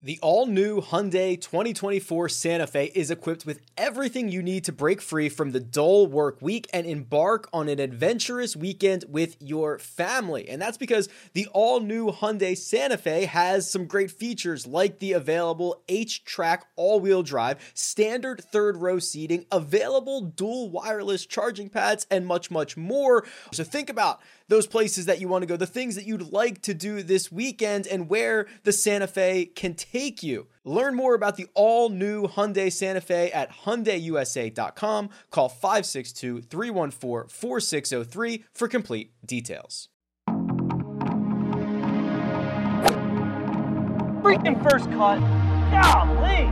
The all-new Hyundai 2024 Santa Fe is equipped with everything you need to break free from the dull work week and embark on an adventurous weekend with your family. And that's because the all-new Hyundai Santa Fe has some great features like the available H-Track all-wheel drive, standard third-row seating, available dual wireless charging pads, and much, much more. So think about those places that you want to go, the things that you'd like to do this weekend, and where the Santa Fe can take you. Learn more about the all-new Hyundai Santa Fe at HyundaiUSA.com. Call 562-314-4603 for complete details. Freaking first cut. Golly.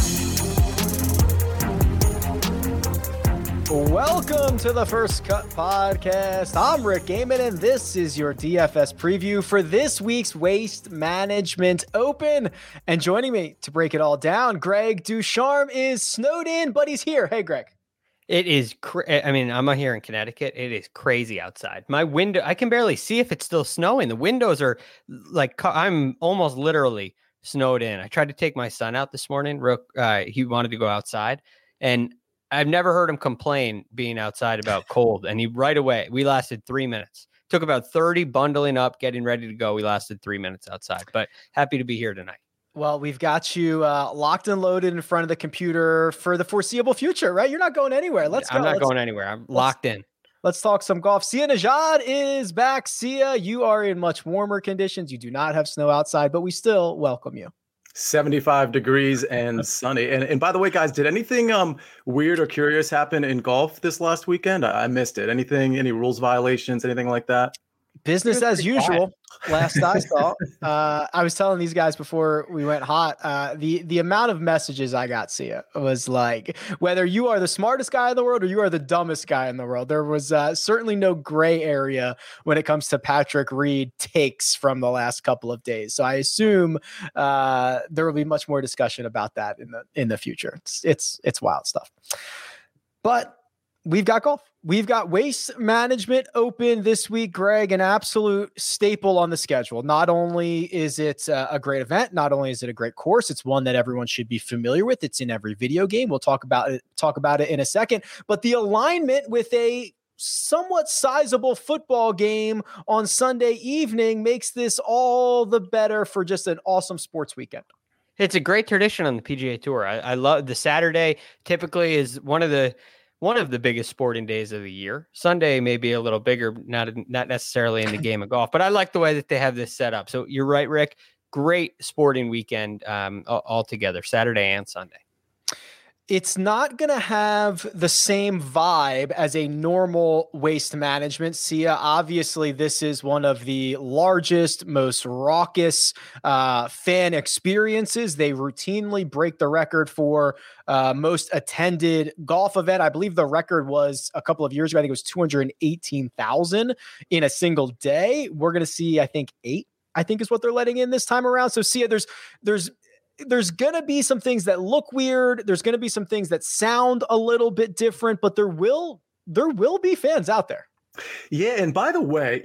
Welcome to the First Cut Podcast. I'm Rick Gaiman, and this is your DFS preview for this week's Waste Management Open. And joining me to break it all down, Greg Ducharme is snowed in, but he's here. Hey, Greg. It is, I'm here in Connecticut. It is crazy outside. My window, I can barely see if it's still snowing. The windows are like, I'm almost literally snowed in. I tried to take my son out this morning. He wanted to go outside, and I've never heard him complain being outside about cold. And right away, we lasted 3 minutes. Took about 30 bundling up, getting ready to go. We lasted 3 minutes outside, but happy to be here tonight. Well, we've got you locked and loaded in front of the computer for the foreseeable future, right? You're not going anywhere. I'm not going anywhere. I'm locked in. Let's talk some golf. Sia Nejad is back. Sia, you are in much warmer conditions. You do not have snow outside, but we still welcome you. 75 degrees and sunny. And by the way, guys, did anything weird or curious happen in golf this last weekend? I missed it. Any rules violations, anything like that? Business as usual. Last I saw, I was telling these guys before we went hot, the amount of messages I got, Sia, was like, whether you are the smartest guy in the world or you are the dumbest guy in the world, there was certainly no gray area when it comes to Patrick Reed takes from the last couple of days. So I assume there will be much more discussion about that in the future. It's wild stuff. But we've got golf. We've got Waste Management Open this week, Greg, an absolute staple on the schedule. Not only is it a great event, not only is it a great course, it's one that everyone should be familiar with. It's in every video game. We'll talk about it in a second. But the alignment with a somewhat sizable football game on Sunday evening makes this all the better for just an awesome sports weekend. It's a great tradition on the PGA Tour. I love the Saturday. Typically is one of the biggest sporting days of the year. Sunday may be a little bigger, not necessarily in the game of golf, but I like the way that they have this set up. So you're right, Rick. Great sporting weekend altogether, Saturday and Sunday. It's not going to have the same vibe as a normal Waste Management. Sia, obviously, this is one of the largest, most raucous fan experiences. They routinely break the record for most attended golf event. I believe the record was a couple of years ago. I think it was 218,000 in a single day. We're going to see, I think, 8, I think is what they're letting in this time around. So, Sia, there's going to be some things that look weird. There's going to be some things that sound a little bit different, but there will be fans out there. Yeah. And by the way,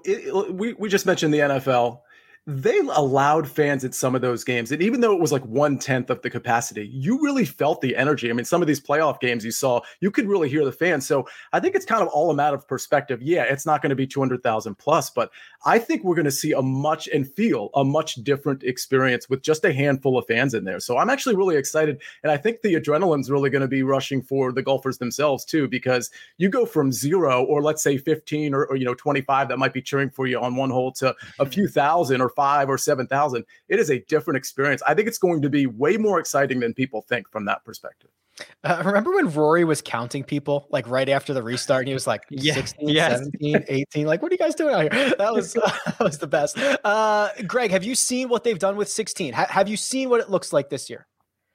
we just mentioned the NFL. They allowed fans at some of those games. And even though it was like 1/10 of the capacity, you really felt the energy. I mean, some of these playoff games you could really hear the fans. So I think it's kind of all a matter of perspective. Yeah, it's not going to be 200,000 plus, but I think we're going to see feel a much different experience with just a handful of fans in there. So I'm actually really excited. And I think the adrenaline's really going to be rushing for the golfers themselves too, because you go from 0 or let's say 15 or 25 that might be cheering for you on one hole to a few thousand or 5,000 or 7,000. It is a different experience. I think it's going to be way more exciting than people think from that perspective. Remember when Rory was counting people like right after the restart and he was like 16, 17, 18, like, what are you guys doing out here? That was the best. Greg, have you seen what they've done with 16? Have you seen what it looks like this year?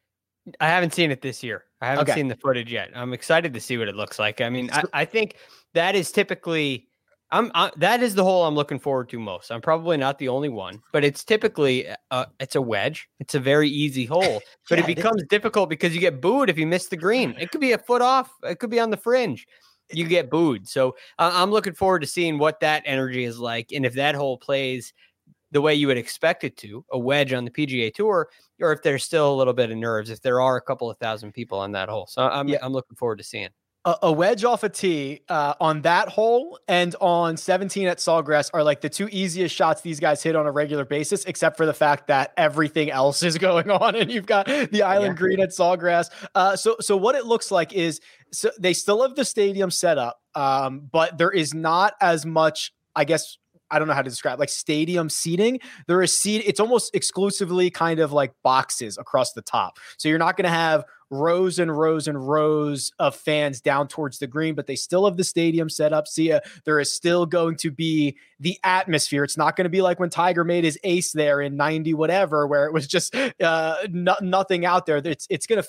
I haven't seen it this year. I haven't seen the footage yet. I'm excited to see what it looks like. I mean, I think that is typically that is the hole I'm looking forward to most. I'm probably not the only one, but it's typically it's a wedge. It's a very easy hole, but it becomes difficult because you get booed if you miss the green. It could be a foot off. It could be on the fringe. You get booed. So I'm looking forward to seeing what that energy is like. And if that hole plays the way you would expect it to, a wedge on the PGA Tour, or if there's still a little bit of nerves, if there are a couple of thousand people on that hole. So I'm looking forward to seeing. A wedge off a tee on that hole and on 17 at Sawgrass are like the two easiest shots these guys hit on a regular basis, except for the fact that everything else is going on and you've got the island green at Sawgrass. So what it looks like is, so they still have the stadium set up, but there is not as much, I guess, I don't know how to describe, like stadium seating. There is it's almost exclusively kind of like boxes across the top. So you're not going to have rows and rows and rows of fans down towards the green, but they still have the stadium set up. There is still going to be the atmosphere. It's not going to be like when Tiger made his ace there in 90 whatever, where it was just nothing out there. It's going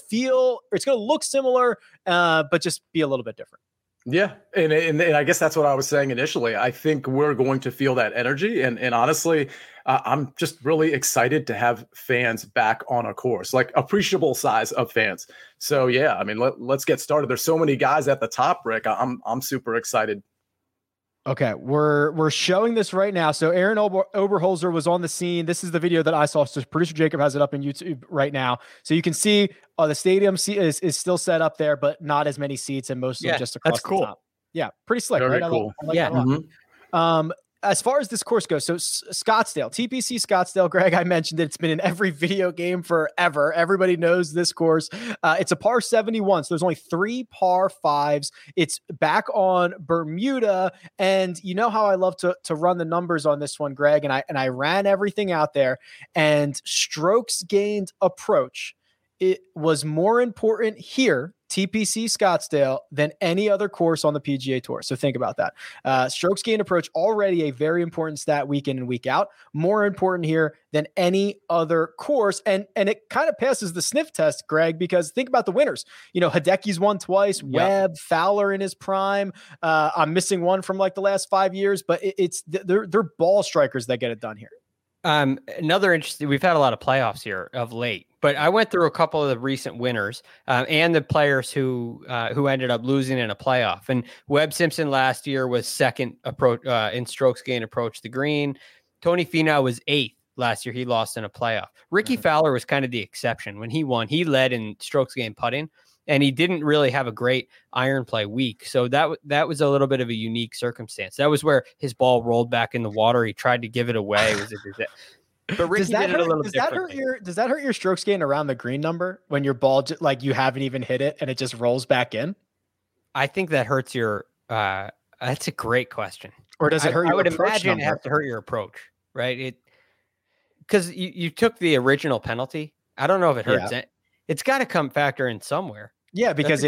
to look similar, but just be a little bit different. Yeah. And I guess that's what I was saying initially. I think we're going to feel that energy. And honestly, I'm just really excited to have fans back on a course, like appreciable size of fans. So yeah, I mean, let's get started. There's so many guys at the top, Rick. I'm super excited. Okay, we're showing this right now. So Aaron Oberholzer was on the scene. This is the video that I saw. So producer Jacob has it up on YouTube right now. So you can see the stadium is still set up there, but not as many seats, and most of them just across the top. Yeah, pretty slick, Very right? cool. I like that a lot. As far as this course goes, so Scottsdale, TPC Scottsdale, Greg, I mentioned that it's been in every video game forever. Everybody knows this course. It's a par 71, so there's only 3 par 5s. It's back on Bermuda, and you know how I love to run the numbers on this one, Greg, and I ran everything out there, and strokes gained approach, it was more important here, TPC Scottsdale, than any other course on the PGA Tour. So think about that. Strokes gained approach, already a very important stat week in and week out. More important here than any other course. And it kind of passes the sniff test, Greg, because think about the winners. You know, Hideki's won twice, Webb, Fowler in his prime. I'm missing one from like the last 5 years, but they're ball strikers that get it done here. Another interesting, we've had a lot of playoffs here of late, but I went through a couple of the recent winners and the players who ended up losing in a playoff. And Webb Simpson last year was second approach in strokes gained approach the green. Tony Finau was 8th last year. He lost in a playoff. Ricky Fowler was kind of the exception. When he won, he led in strokes gained putting, and he didn't really have a great iron play week. So that was a little bit of a unique circumstance. That was where his ball rolled back in the water. He tried to give it away. But Ricky did it a little differently. Does that hurt your strokes gained around the green number when your ball, like you haven't even hit it and it just rolls back in? I think that hurts your, that's a great question. Or does it hurt your approach? I would imagine number? It has to hurt your approach, right? Because you took the original penalty. I don't know if it hurts it. It's got to come factor in somewhere. Yeah, because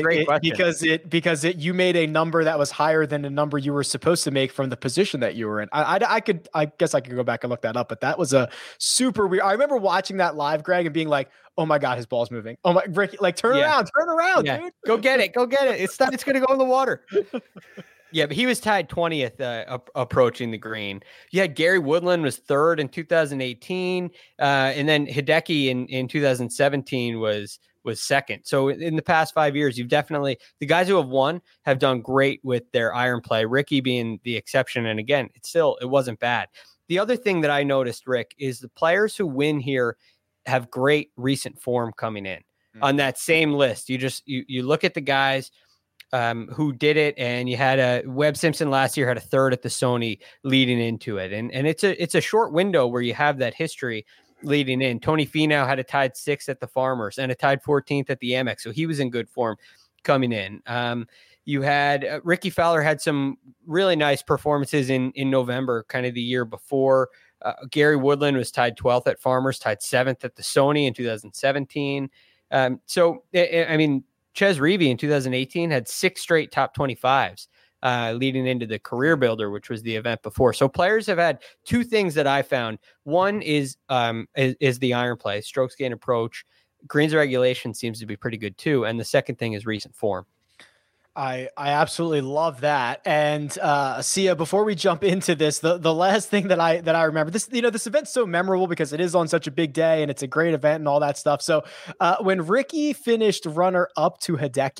you made a number that was higher than the number you were supposed to make from the position that you were in. I guess I could go back and look that up, but that was a super weird. I remember watching that live, Greg, and being like, "Oh my God, his ball's moving! Oh my, Ricky, like turn around, dude! Go get it! It's going to go in the water." Yeah, but he was tied 20th approaching the green. You had Gary Woodland was 3rd in 2018, and then Hideki in 2017 was 2nd. So in the past 5 years, you've definitely, the guys who have won have done great with their iron play, Ricky being the exception. And again, it wasn't bad. The other thing that I noticed, Rick, is the players who win here have great recent form coming in on that same list. You look at the guys who did it, and you had Webb Simpson last year had a 3rd at the Sony leading into it. And it's a short window where you have that history leading in. Tony Finau had a tied 6th at the Farmers and a tied 14th at the Amex. So he was in good form coming in. You had Ricky Fowler had some really nice performances in November, kind of the year before. Gary Woodland was tied 12th at Farmers, tied 7th at the Sony in 2017. So, I mean, Ches Reavie in 2018 had 6 straight top 25s. Leading into the Career Builder, which was the event before. So players have had 2 things that I found. One is the iron play, strokes gained approach. Greens regulation seems to be pretty good too. And the second thing is recent form. I absolutely love that. And Sia, before we jump into this, the last thing that I remember, this event's so memorable because it is on such a big day and it's a great event and all that stuff. So when Ricky finished runner up to Hideki,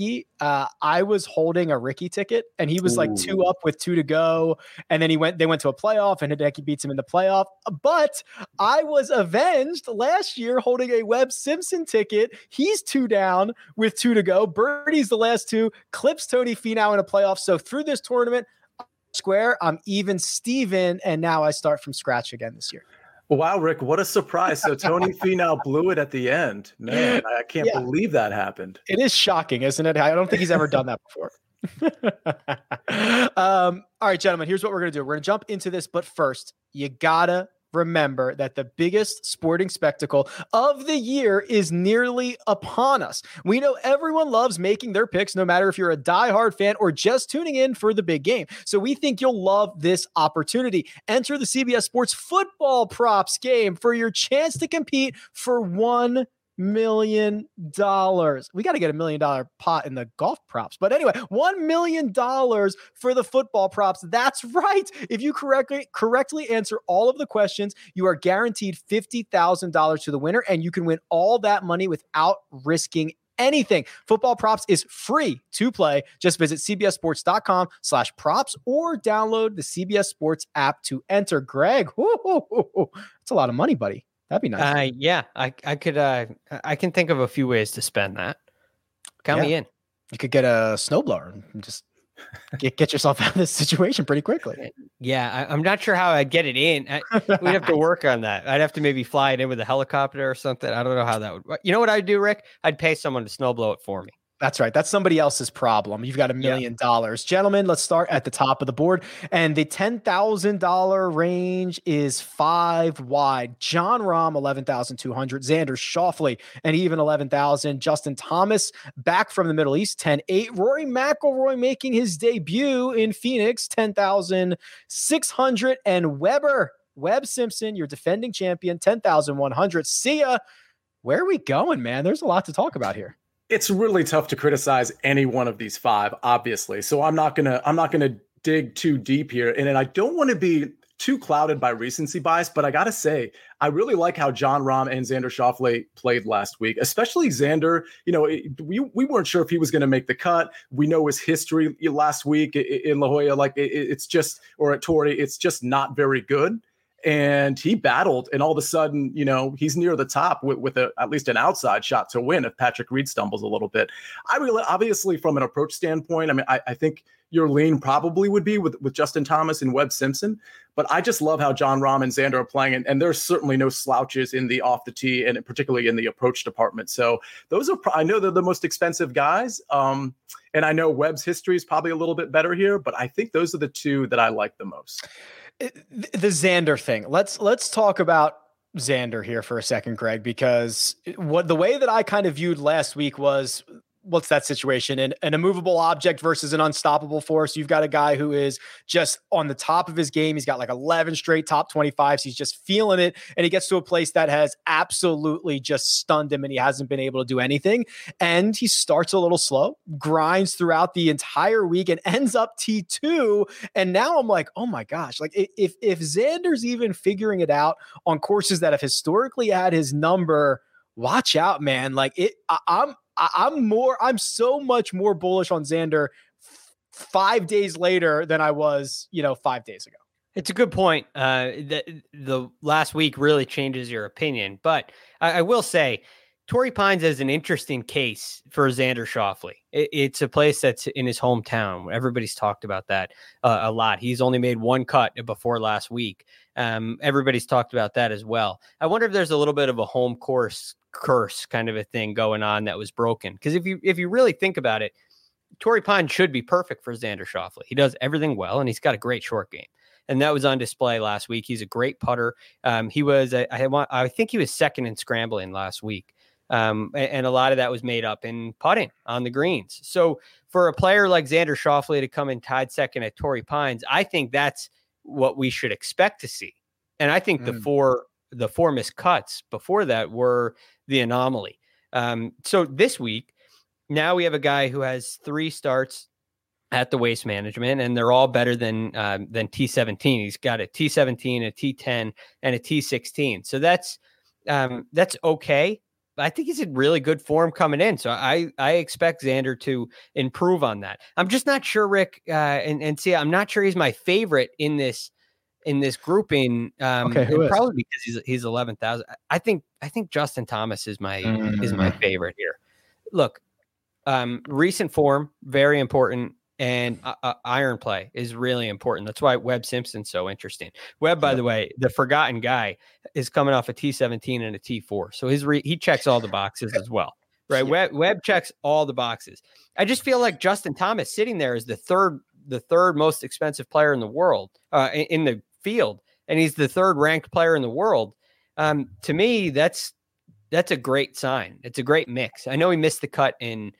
I was holding a Ricky ticket, and he was like 2 up with 2 to go, and then they went to a playoff, and Hideki beats him in the playoff. But I was avenged last year holding a Webb Simpson ticket. He's 2 down with 2 to go. Birdie's the last 2, clips Tony Finau in a playoff. So through this tournament, square, I'm even Steven, and now I start from scratch again this year. Wow, Rick, what a surprise. So Tony Finau blew it at the end. Man, I can't believe that happened. It is shocking, isn't it? I don't think he's ever done that before. All right, gentlemen, here's what we're going to do. We're going to jump into this, but first, you gotta remember that the biggest sporting spectacle of the year is nearly upon us. We know everyone loves making their picks, no matter if you're a diehard fan or just tuning in for the big game. So we think you'll love this opportunity. Enter the CBS Sports Football Props game for your chance to compete for $1 million. We got to get $1 million pot in the golf props. But anyway, $1 million for the football props. That's right. If you correctly answer all of the questions, you are guaranteed $50,000 to the winner, and you can win all that money without risking anything. Football Props is free to play. Just visit cbssports.com/props or download the CBS Sports app to enter. Greg, that's a lot of money, buddy. That'd be nice. Yeah, I could. I can think of a few ways to spend that. Count me in. You could get a snowblower and just get yourself out of this situation pretty quickly. Yeah, I'm not sure how I'd get it in. We'd have to work on that. I'd have to maybe fly it in with a helicopter or something. I don't know how that would. You know what I'd do, Rick? I'd pay someone to snowblow it for me. That's right. That's somebody else's problem. You've got $1 million. Gentlemen, let's start at the top of the board. And the $10,000 range is 5 wide. Jon Rahm, 11,200. Xander Schauffele, and even 11,000. Justin Thomas, back from the Middle East, 10,800. Rory McIlroy making his debut in Phoenix, 10,600. And Webb Simpson, your defending champion, 10,100. See ya. Where are we going, man? There's a lot to talk about here. It's really tough to criticize any one of these 5, obviously. So I'm not gonna dig too deep here. And I don't want to be too clouded by recency bias, but I gotta say, I really like how Jon Rahm and Xander Schauffele played last week, especially Xander. You know, we weren't sure if he was going to make the cut. We know his history last week in La Jolla, like it's just, or at Torrey, it's just not very good. And he battled, and all of a sudden, you know, he's near the top with at least an outside shot to win if Patrick Reed stumbles a little bit. I really, obviously, from an approach standpoint, I mean, I think your lean probably would be with Justin Thomas and Webb Simpson, but I just love how Jon Rahm and Xander are playing, and there's certainly no slouches in the off the tee, and particularly in the approach department. So those are, I know they're the most expensive guys, and I know Webb's history is probably a little bit better here, but I think those are the 2 that I like the most. The Xander thing. Let's talk about Xander here for a second, Greg, because the way that I kind of viewed last week was, what's that situation? An immovable object versus an unstoppable force. You've got a guy who is just on the top of his game. He's got like 11 straight top 25s. He's just feeling it. And he gets to a place that has absolutely just stunned him, and he hasn't been able to do anything. And he starts a little slow, grinds throughout the entire week, and ends up T2. And now I'm like, oh my gosh, like if Xander's even figuring it out on courses that have historically had his number, watch out, man. Like I'm so much more bullish on Xander 5 days later than I was, 5 days ago. It's a good point. The last week really changes your opinion, but I will say Torrey Pines is an interesting case for Xander Schauffele. It's a place that's in his hometown. Everybody's talked about that a lot. He's only made 1 cut before last week. Everybody's talked about that as well. I wonder if there's a little bit of a home course curse kind of a thing going on that was broken. Because if you really think about it, Torrey Pines should be perfect for Xander Schauffele. He does everything well, and he's got a great short game. And that was on display last week. He's a great putter. He was, I think he was second in scrambling last week. And a lot of that was made up in putting on the greens. So for a player like Xander Schauffele to come in tied second at Torrey Pines, I think that's what we should expect to see. And I think the four missed cuts before that were the anomaly. So this week, now we have a guy who has 3 starts at the Waste Management, and they're all better than T17. He's got a T17, a T10, and a T16. So that's okay. I think he's in really good form coming in. So I expect Xander to improve on that. I'm just not sure, Rick, and see, I'm not sure he's my favorite in this grouping. Okay, who is? Probably because he's 11,000. I think Justin Thomas is my favorite here. Look, recent form, very important. And iron play is really important. That's why Webb Simpson's so interesting. Webb, by the way, the forgotten guy, is coming off a T17 and a T4. So he checks all the boxes as well, right? Yeah. Webb checks all the boxes. I just feel like Justin Thomas sitting there is the third most expensive player in the world, in the field. And he's the third ranked player in the world. To me, that's a great sign. It's a great mix. I know he missed the cut in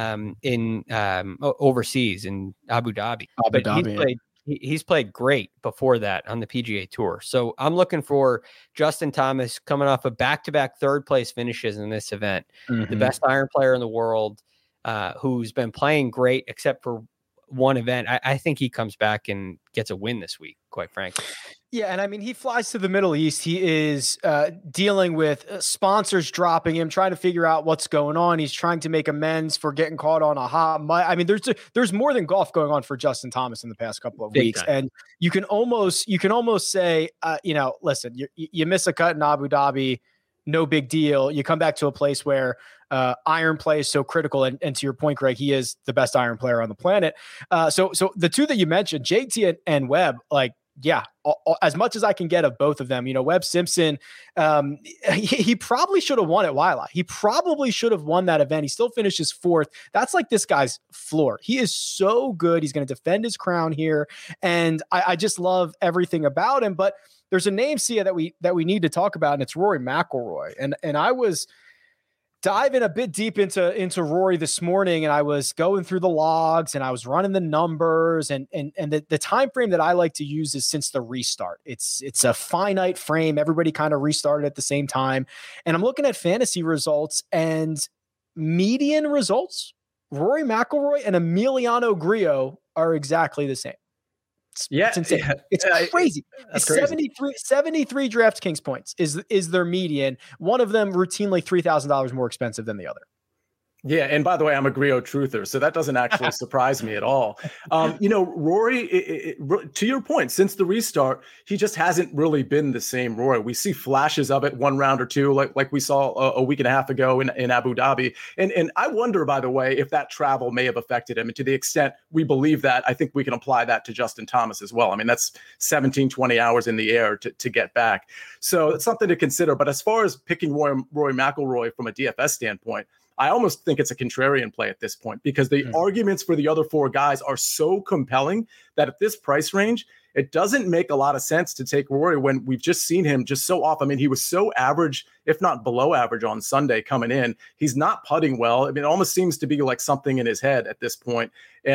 overseas in Abu Dhabi. He's played great before that on the PGA Tour. So I'm looking for Justin Thomas coming off of back-to-back third place finishes in this event, the best iron player in the world, who's been playing great except for one event. I think he comes back and gets a win this week, quite frankly. Yeah, and I mean, he flies to the Middle East. He is dealing with sponsors dropping him, trying to figure out what's going on. He's trying to make amends for getting caught on a hot mic. I mean, there's more than golf going on for Justin Thomas in the past couple of weeks, and you can almost say, listen, you miss a cut in Abu Dhabi, no big deal. You come back to a place where iron play is so critical, and to your point, Greg, he is the best iron player on the planet. So the two that you mentioned, JT and Webb, like. Yeah, as much as I can get of both of them. Webb Simpson, he probably should have won at Waialae. He probably should have won that event. He still finishes fourth. That's like this guy's floor. He is so good. He's going to defend his crown here, and I just love everything about him. But there's a name, Sia, that we need to talk about, and it's Rory McIlroy. And I was diving a bit deep into Rory this morning, and I was going through the logs and I was running the numbers, and the time frame that I like to use is since the restart. It's a finite frame. Everybody kind of restarted at the same time. And I'm looking at fantasy results and median results. Rory McIlroy and Emiliano Grillo are exactly the same. It's insane. Yeah. It's crazy. It's crazy. 73 DraftKings points is their median. One of them routinely $3,000 more expensive than the other. Yeah, and by the way, I'm a Grillo truther, so that doesn't actually surprise me at all. Rory, to your point, since the restart, he just hasn't really been the same Rory. We see flashes of it one round or two, like we saw a week and a half ago in Abu Dhabi. And I wonder, by the way, if that travel may have affected him. And to the extent we believe that, I think we can apply that to Justin Thomas as well. I mean, that's 17, 20 hours in the air to get back. So it's something to consider. But as far as picking Rory McIlroy from a DFS standpoint, I almost think it's a contrarian play at this point, because the arguments for the other four guys are so compelling that at this price range, it doesn't make a lot of sense to take Rory when we've just seen him just so off. I mean, he was so average, if not below average on Sunday coming in. He's not putting well. I mean, it almost seems to be like something in his head at this point. And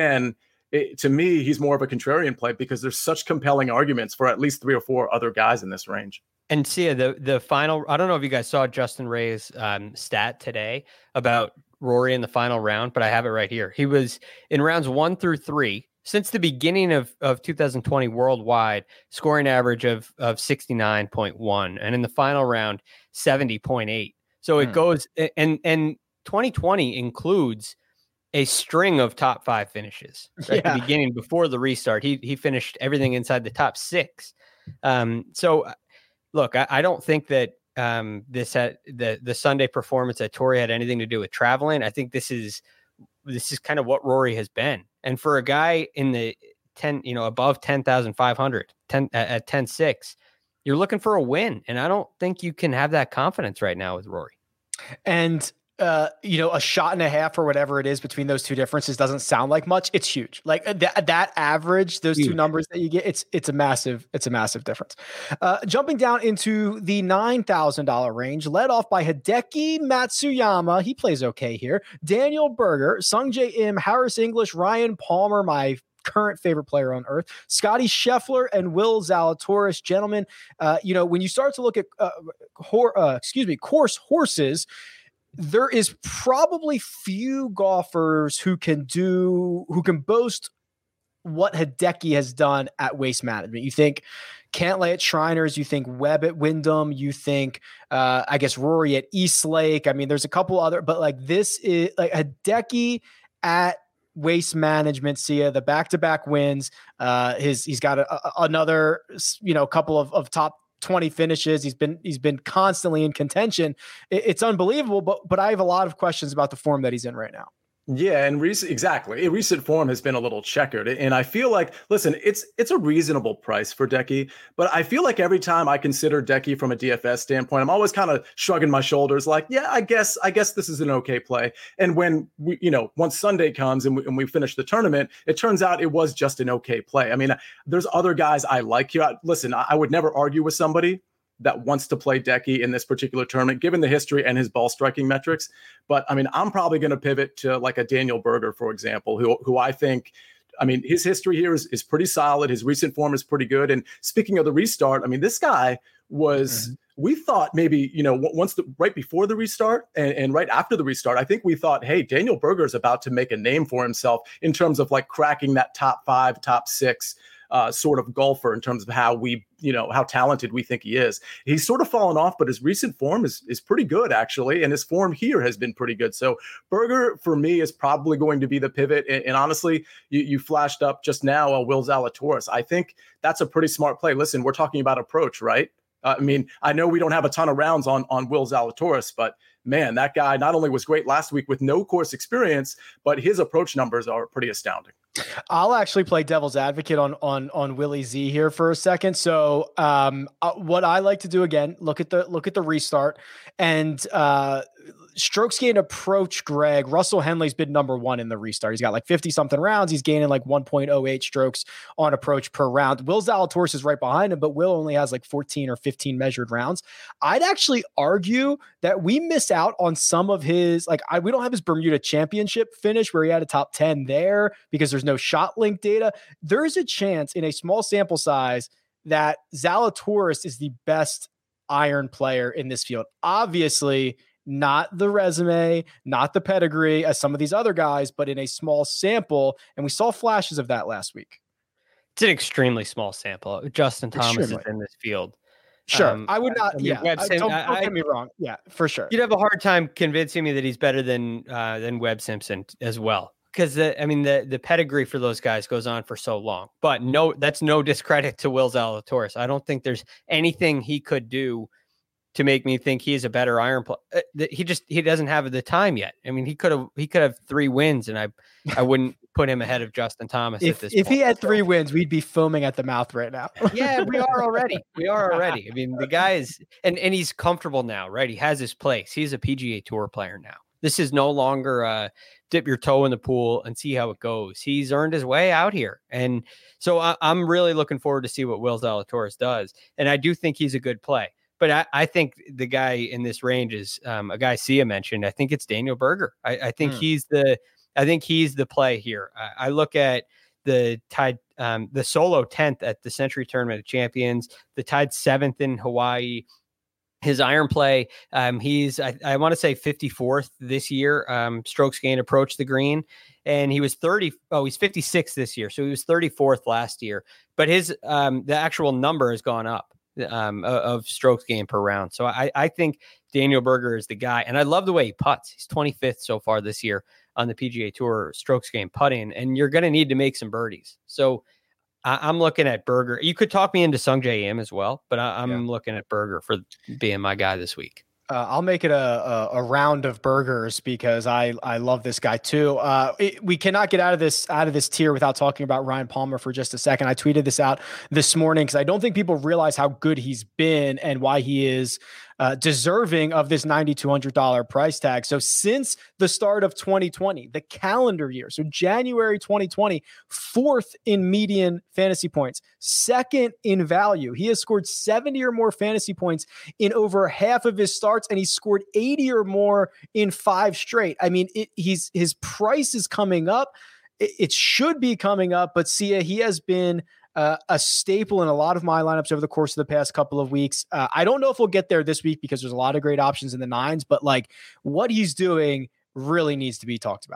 to me, he's more of a contrarian play because there's such compelling arguments for at least 3 or 4 other guys in this range. And Sia, the final, I don't know if you guys saw Justin Ray's stat today about Rory in the final round, but I have it right here. He was in rounds 1 through 3 since the beginning of 2020 worldwide, scoring average of 69.1, and in the final round 70.8. So it goes, and 2020 includes a string of top 5 finishes at the beginning before the restart. He finished everything inside the top 6. So look, I don't think that the Sunday performance at Torrey had anything to do with traveling. I think this is kind of what Rory has been. And for a guy in the 10, above 10,500, at 10.6, you're looking for a win. And I don't think you can have that confidence right now with Rory. And a shot and a half or whatever it is between those two differences doesn't sound like much. It's huge. Like that average, those two numbers that you get, it's a massive difference. Jumping down into the $9,000 range, led off by Hideki Matsuyama. He plays okay here. Daniel Berger, Sungjae Im, Harris English, Ryan Palmer, my current favorite player on earth, Scotty Scheffler, and Will Zalatoris. Gentlemen, when you start to look at course horses, there is probably few golfers who can boast what Hideki has done at Waste Management. You think Cantlay at Shriners, you think Webb at Wyndham, you think, I guess, Rory at Eastlake. I mean, there's a couple other, but like this is like Hideki at Waste Management, Sia, the back-to-back wins. He's got another, couple of top 20 finishes. He's been constantly in contention. It's unbelievable, but I have a lot of questions about the form that he's in right now. Yeah, and recent form has been a little checkered, and I feel like, listen, it's a reasonable price for Decky, but I feel like every time I consider Decky from a DFS standpoint, I'm always kind of shrugging my shoulders, like, yeah, I guess this is an okay play. And when once Sunday comes and we finish the tournament, it turns out it was just an okay play. I mean, there's other guys I like here. Listen, I would never argue with somebody that wants to play Decky in this particular tournament, given the history and his ball striking metrics. But I mean, I'm probably going to pivot to like a Daniel Berger, for example, who I think, I mean, his history here is pretty solid. His recent form is pretty good. And speaking of the restart, I mean, this guy was, we thought maybe, right before the restart and right after the restart, I think we thought, hey, Daniel Berger is about to make a name for himself in terms of like cracking that top 5, top 6 sort of golfer in terms of how how talented we think he is. He's sort of fallen off, but his recent form is pretty good, actually. And his form here has been pretty good. So Berger, for me, is probably going to be the pivot. And honestly, you flashed up just now Will Zalatoris. I think that's a pretty smart play. Listen, we're talking about approach, right? I mean, I know we don't have a ton of rounds on Will Zalatoris, but man, that guy not only was great last week with no course experience, but his approach numbers are pretty astounding. I'll actually play devil's advocate on Willie Z here for a second. So what I like to do, again, look at the restart and strokes gained approach. Greg Russell Henley's been number 1 in the restart. He's got like 50 something rounds. He's gaining like 1.08 strokes on approach per round. Will Zalatoris is right behind him, but Will only has like 14 or 15 measured rounds. I'd actually argue that we miss out on some of his, we don't have his Bermuda Championship finish where he had a top 10 there because there's no shot link data. There's a chance in a small sample size that Zalatoris is the best iron player in this field. Obviously, not the resume, not the pedigree as some of these other guys, but in a small sample. And we saw flashes of that last week. It's an extremely small sample. Justin Thomas is in this field. Sure. I would not. Don't get me wrong. Yeah, for sure. You'd have a hard time convincing me that he's better than Webb Simpson as well. Because the pedigree for those guys goes on for so long. But no, that's no discredit to Will Zalatoris. I don't think there's anything he could do to make me think he's a better iron player. He doesn't have the time yet. I mean, he could have 3 wins, and I wouldn't put him ahead of Justin Thomas at this point. If he had 3 wins, we'd be foaming at the mouth right now. Yeah, we are already. I mean, the guy is, and he's comfortable now, right? He has his place. He's a PGA Tour player now. This is no longer dip your toe in the pool and see how it goes. He's earned his way out here. And so I'm really looking forward to see what Will Zalatoris does. And I do think he's a good play. But I think the guy in this range is a guy Sia mentioned. I think it's Daniel Berger. I think he's the play here. I look at the tied the solo 10th at the Century Tournament of Champions, the tied 7th in Hawaii. His iron play, he's I want to say 54th this year. Strokes gained approach the green, and he was 56th this year, so he was 34th last year. But his the actual number has gone up. Of strokes gained per round. So I think Daniel Berger is the guy. And I love the way he putts. He's 25th so far this year on the PGA Tour strokes gained putting. And you're going to need to make some birdies. So I'm looking at Berger. You could talk me into Sungjae Im as well, but I'm looking at Berger for being my guy this week. I'll make it a round of burgers because I love this guy too. We cannot get out of this tier without talking about Ryan Palmer for just a second. I tweeted this out this morning because I don't think people realize how good he's been and why he is deserving of this $9,200 price tag. So since the start of 2020, the calendar year, so January 2020, 4th in median fantasy points, 2nd in value. He has scored 70 or more fantasy points in over half of his starts, and he's scored 80 or more in 5 straight. I mean, his price is coming up. It should be coming up, but Sia, he has been a staple in a lot of my lineups over the course of the past couple of weeks. I don't know if we'll get there this week because there's a lot of great options in the 9s, but like what he's doing really needs to be talked about.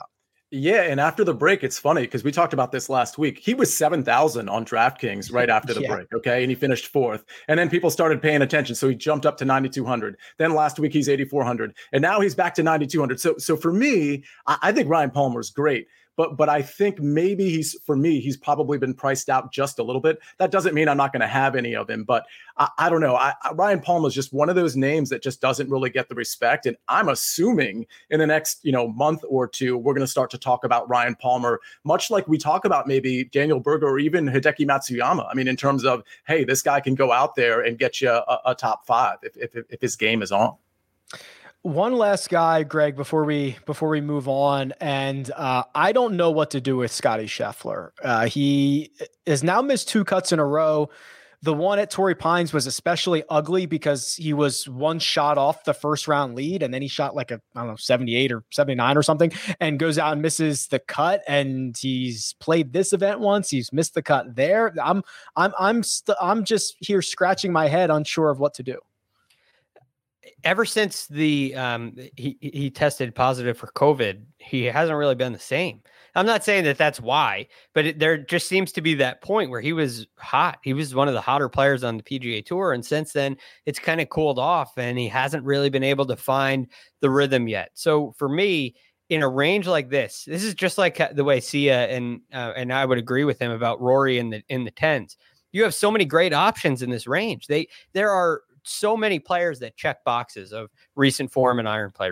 Yeah, and after the break, it's funny because we talked about this last week. He was 7,000 on DraftKings right after the break, okay? And he finished fourth. And then people started paying attention, so he jumped up to 9,200. Then last week, he's 8,400. And now he's back to 9,200. So for me, I think Ryan Palmer's great. But I think maybe he's probably been priced out just a little bit. That doesn't mean I'm not going to have any of him, but I don't know. Ryan Palmer is just one of those names that just doesn't really get the respect. And I'm assuming in the next, month or two, we're going to start to talk about Ryan Palmer, much like we talk about maybe Daniel Berger or even Hideki Matsuyama. I mean, in terms of, hey, this guy can go out there and get you a top five if his game is on. One last guy, Greg, before we move on, and I don't know what to do with Scotty Scheffler. He has now missed 2 cuts in a row. The one at Torrey Pines was especially ugly because he was one shot off the first round lead, and then he shot like 78 or 79 or something, and goes out and misses the cut. And he's played this event once; he's missed the cut there. I'm just here scratching my head, unsure of what to do. Ever since he tested positive for COVID, he hasn't really been the same. I'm not saying that that's why, but there just seems to be that point where he was hot. He was one of the hotter players on the PGA Tour. And since then, it's kind of cooled off and he hasn't really been able to find the rhythm yet. So for me, in a range like this is just like the way Sia and I would agree with him about Rory in the tens. You have so many great options in this range. There are so many players that check boxes of recent form and iron play,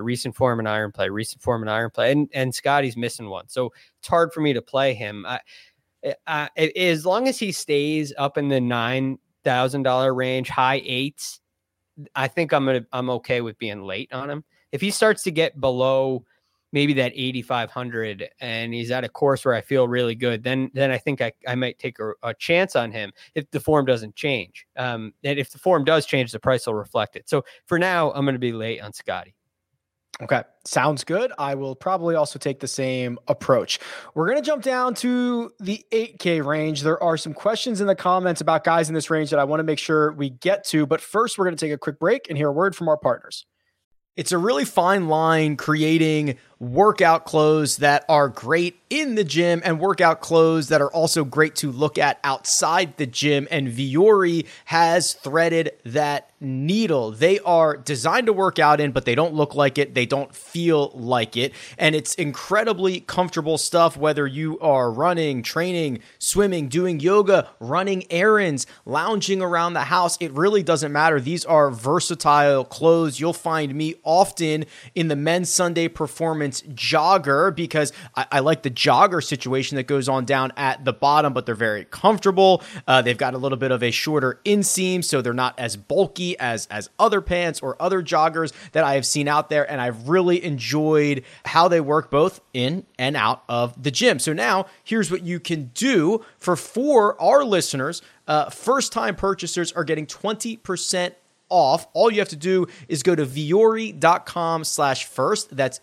and Scotty's missing one. So it's hard for me to play him. As long as he stays up in the $9,000 range, high eights, I think I'm okay with being late on him. If he starts to get below maybe that 8,500 and he's at a course where I feel really good, then I think I might take a chance on him if the form doesn't change. And if the form does change, the price will reflect it. So for now, I'm going to be late on Scotty. Okay. Sounds good. I will probably also take the same approach. We're going to jump down to the 8K range. There are some questions in the comments about guys in this range that I want to make sure we get to, but first we're going to take a quick break and hear a word from our partners. It's a really fine line creating workout clothes that are great in the gym and workout clothes that are also great to look at outside the gym. And Vuori has threaded that needle. They are designed to work out in, but they don't look like it. They don't feel like it. And it's incredibly comfortable stuff, whether you are running, training, swimming, doing yoga, running errands, lounging around the house. It really doesn't matter. These are versatile clothes. You'll find me often in the men's Sunday Performance jogger because I like the jogger situation that goes on down at the bottom, but they're very comfortable. They've got a little bit of a shorter inseam, so they're not as bulky as other pants or other joggers that I have seen out there. And I've really enjoyed how they work both in and out of the gym. So now here's what you can do for our listeners. First-time purchasers are getting 20% off. All you have to do is go to vuori.com/first. That's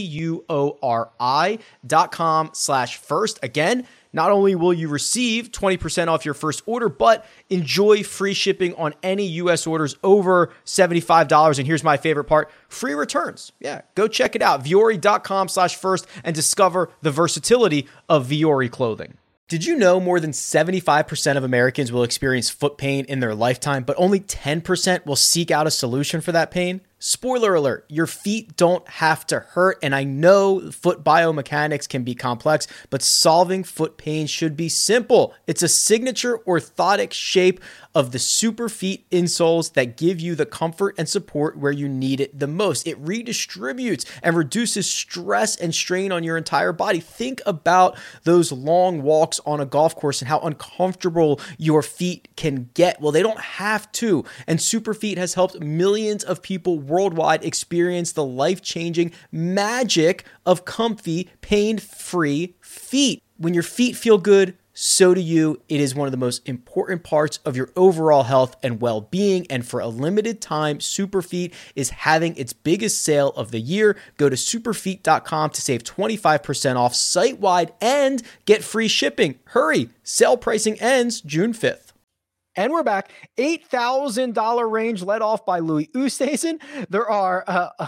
VUORI.com/first. Again, not only will you receive 20% off your first order, but enjoy free shipping on any U.S. orders over $75. And here's my favorite part, free returns. Yeah, go check it out. vuori.com/first and discover the versatility of Vuori clothing. Did you know more than 75% of Americans will experience foot pain in their lifetime, but only 10% will seek out a solution for that pain? Spoiler alert, your feet don't have to hurt, and I know foot biomechanics can be complex, but solving foot pain should be simple. It's a signature orthotic shape of the Superfeet insoles that give you the comfort and support where you need it the most. It redistributes and reduces stress and strain on your entire body. Think about those long walks on a golf course and how uncomfortable your feet can get. Well, they don't have to, and Superfeet has helped millions of people worldwide experience the life-changing magic of comfy, pain-free feet. When your feet feel good, so do you. It is one of the most important parts of your overall health and well-being. And for a limited time, Superfeet is having its biggest sale of the year. Go to superfeet.com to save 25% off site-wide and get free shipping. Hurry! Sale pricing ends June 5th. And we're back. $8,000 range led off by Louis Oosthuizen. There are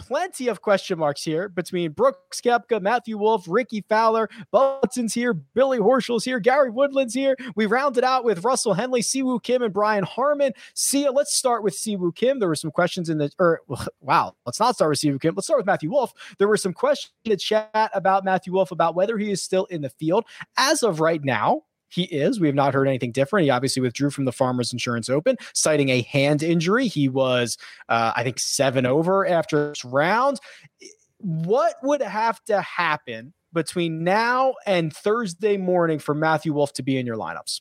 plenty of question marks here between Brooks Koepka, Matthew Wolff, Ricky Fowler, Hudson's here, Billy Horschel's here, Gary Woodland's here. We rounded out with Russell Henley, Siwoo Kim, and Brian Harman. Sia, let's start with Siwoo Kim. There were some questions let's not start with Siwoo Kim. Let's start with Matthew Wolff. There were some questions in the chat about Matthew Wolff about whether he is still in the field. As of right now, he is. We have not heard anything different. He obviously withdrew from the Farmers Insurance Open, citing a hand injury. He was, I think, 7 over after this round. What would have to happen between now and Thursday morning for Matthew Wolff to be in your lineups?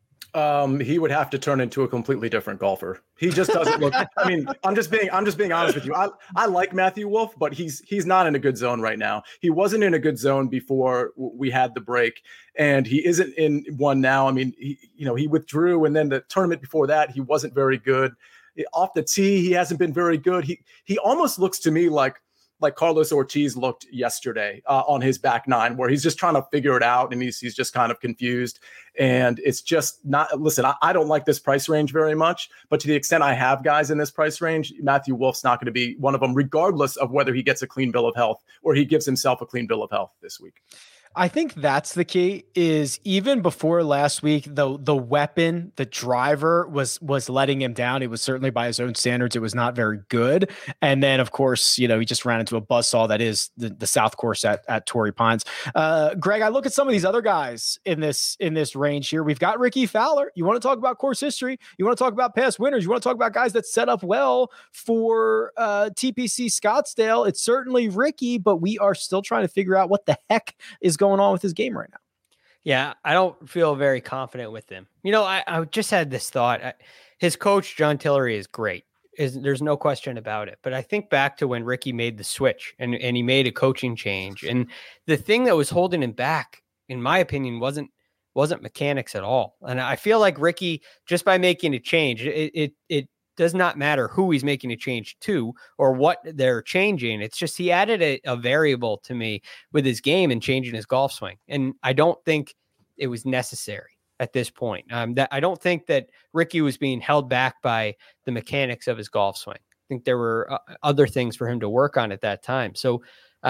He would have to turn into a completely different golfer. He just doesn't look. I mean, I'm just being honest with you. I like Matthew Wolff, but he's not in a good zone right now. He wasn't in a good zone before we had the break, and he isn't in one now. I mean, he withdrew, and then the tournament before that, he wasn't very good. Off the tee, he hasn't been very good. He almost looks to me like Carlos Ortiz looked yesterday on his back nine, where he's just trying to figure it out and he's just kind of confused. And it's just not, listen, I don't like this price range very much, but to the extent I have guys in this price range, Matthew Wolff's not going to be one of them, regardless of whether he gets a clean bill of health or he gives himself a clean bill of health this week. I think that's the key. Is even before last week, the weapon, the driver was letting him down. It was certainly, by his own standards, it was not very good. And then, of course, he just ran into a buzzsaw that is the South Course at Torrey Pines. Greg, I look at some of these other guys in this range here. We've got Ricky Fowler. You want to talk about course history? You want to talk about past winners? You want to talk about guys that set up well for TPC Scottsdale? It's certainly Ricky, but we are still trying to figure out what the heck is going on with his game right now. Yeah, I don't feel very confident with him. I just had this thought. His coach, John Tillery, is great. There's no question about it. But I think back to when Ricky made the switch and he made a coaching change. And the thing that was holding him back, in my opinion, wasn't mechanics at all. And I feel like Ricky, just by making a change, it does not matter who he's making a change to or what they're changing. It's just he added a variable to me with his game and changing his golf swing. And I don't think it was necessary at this point. I don't think that Ricky was being held back by the mechanics of his golf swing. I think there were other things for him to work on at that time. So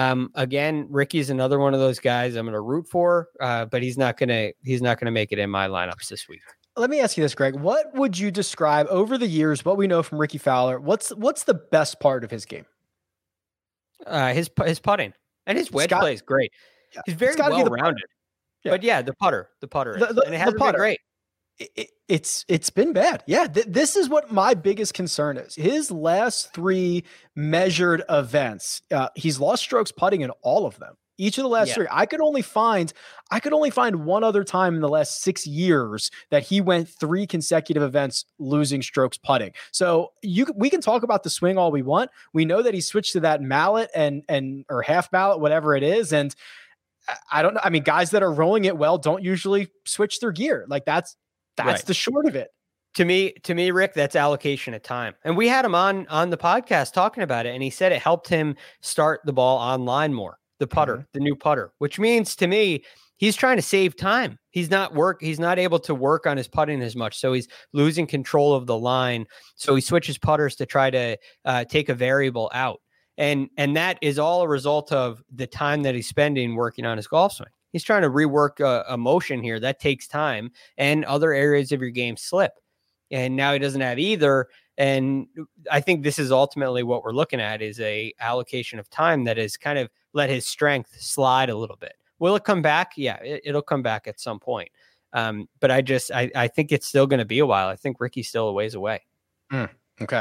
again, Ricky's another one of those guys I'm going to root for, but he's not going to make it in my lineups this week. Let me ask you this, Greg. What would you describe over the years, what we know from Ricky Fowler? What's the best part of his game? His putting and his wedge play is great. Yeah. He's very well-rounded. Yeah. But yeah, the putter and it hasn't been great. It's been bad. Yeah. This is what my biggest concern is. His last 3 measured events, he's lost strokes putting in all of them. Each of the last 3, I could only find one other time in the last 6 years that he went 3 consecutive events losing strokes putting. So we can talk about the swing all we want. We know that he switched to that mallet or half mallet, whatever it is. And I don't know. I mean, guys that are rolling it well don't usually switch their gear. Like that's right. The short of it. To me, Rick, that's allocation of time. And we had him on the podcast talking about it. And he said it helped him start the ball online more. The putter, the new putter, which means to me, he's trying to save time. He's not able to work on his putting as much. So he's losing control of the line. So he switches putters to try to take a variable out. And that is all a result of the time that he's spending working on his golf swing. He's trying to rework a motion here that takes time, and other areas of your game slip. And now he doesn't have either. And I think this is ultimately what we're looking at, is a allocation of time that has kind of let his strength slide a little bit. Will it come back? Yeah, it'll come back at some point. But I think it's still going to be a while. I think Ricky's still a ways away. Okay.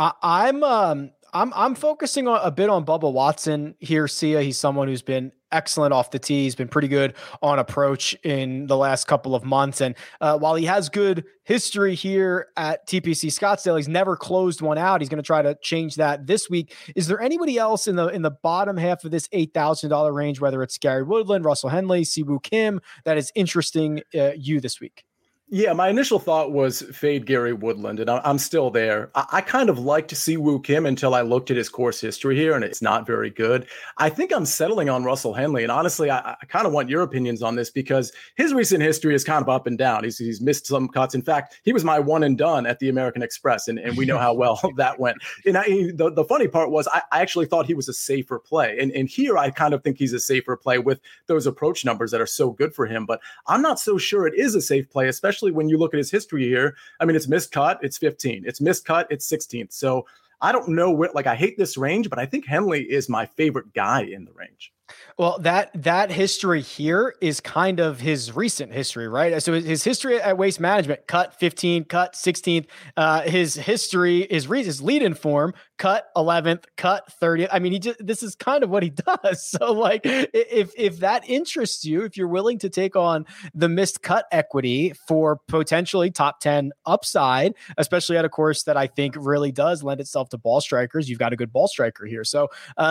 I'm focusing a bit on Bubba Watson here, Sia. He's someone who's been excellent off the tee. He's been pretty good on approach in the last couple of months. And while he has good history here at TPC Scottsdale, he's never closed one out. He's going to try to change that this week. Is there anybody else in the bottom half of this $8,000 range, whether it's Gary Woodland, Russell Henley, Siwoo Kim, that is interesting you this week? Yeah, my initial thought was fade Gary Woodland, and I'm still there. I kind of like to see Woo Kim until I looked at his course history here, and it's not very good. I think I'm settling on Russell Henley, and honestly, I kind of want your opinions on this because his recent history is kind of up and down. He's missed some cuts. In fact, he was my one and done at the American Express, and we know how well that went. And the funny part was I actually thought he was a safer play, and here I kind of think he's a safer play with those approach numbers that are so good for him, but I'm not so sure it is a safe play, especially when you look at his history here. I mean, it's missed cut, it's 15. It's missed cut, it's 16th. So I don't know what, like, I hate this range, but I think Henley is my favorite guy in the range. Well, that history here is kind of his recent history, right? So his history at Waste Management, cut 15, cut 16th. His history, his lead-in form, cut 11th, cut 30th. I mean, this is kind of what he does. So, like, if that interests you, if you're willing to take on the missed cut equity for potentially top 10 upside, especially at a course that I think really does lend itself to ball strikers, you've got a good ball striker here. So,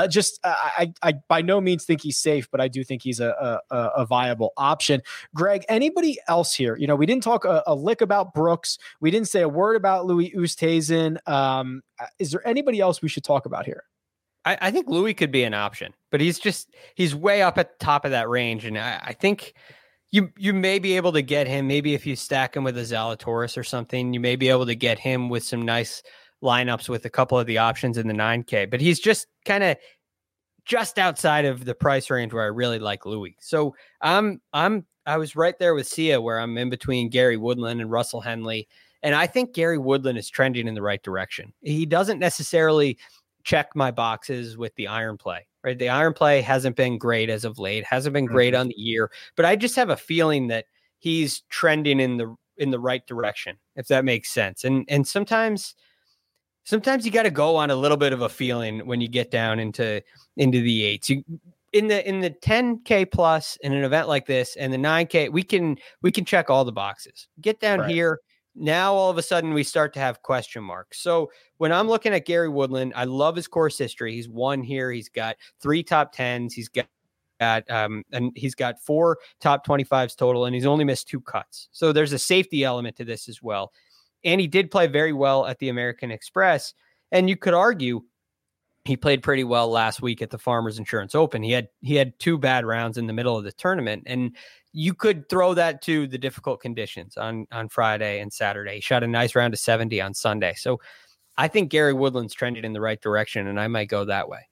I by no means think he's safe, but I do think he's a viable option. Greg, anybody else here? You know, we didn't talk a lick about Brooks. We didn't say a word about Louis Oosthuizen. Is there anybody else we should talk about here? I think Louis could be an option, but he's way up at the top of that range. And I think you may be able to get him, maybe if you stack him with a Zalatoris or something, you may be able to get him with some nice lineups with a couple of the options in the 9K, but he's just kind of just outside of the price range where I really like Louis. So I was right there with Sia, where I'm in between Gary Woodland and Russell Henley. And I think Gary Woodland is trending in the right direction. He doesn't necessarily check my boxes with the iron play, right? The iron play hasn't been great as of late, hasn't been great on the year, but I just have a feeling that he's trending in the right direction, if that makes sense. And sometimes you got to go on a little bit of a feeling when you get down into the eights. In the 10K plus in an event like this and the 9K, we can check all the boxes. Get down here. Now, all of a sudden, we start to have question marks. So when I'm looking at Gary Woodland, I love his course history. He's won here. He's got 3 top 10s. He's got and he's got 4 top 25s total, and he's only missed 2 cuts. So there's a safety element to this as well. And he did play very well at the American Express. And you could argue he played pretty well last week at the Farmers Insurance Open. He had 2 bad rounds in the middle of the tournament. And you could throw that to the difficult conditions on Friday and Saturday. He shot a nice round of 70 on Sunday. So I think Gary Woodland's trending in the right direction, and I might go that way.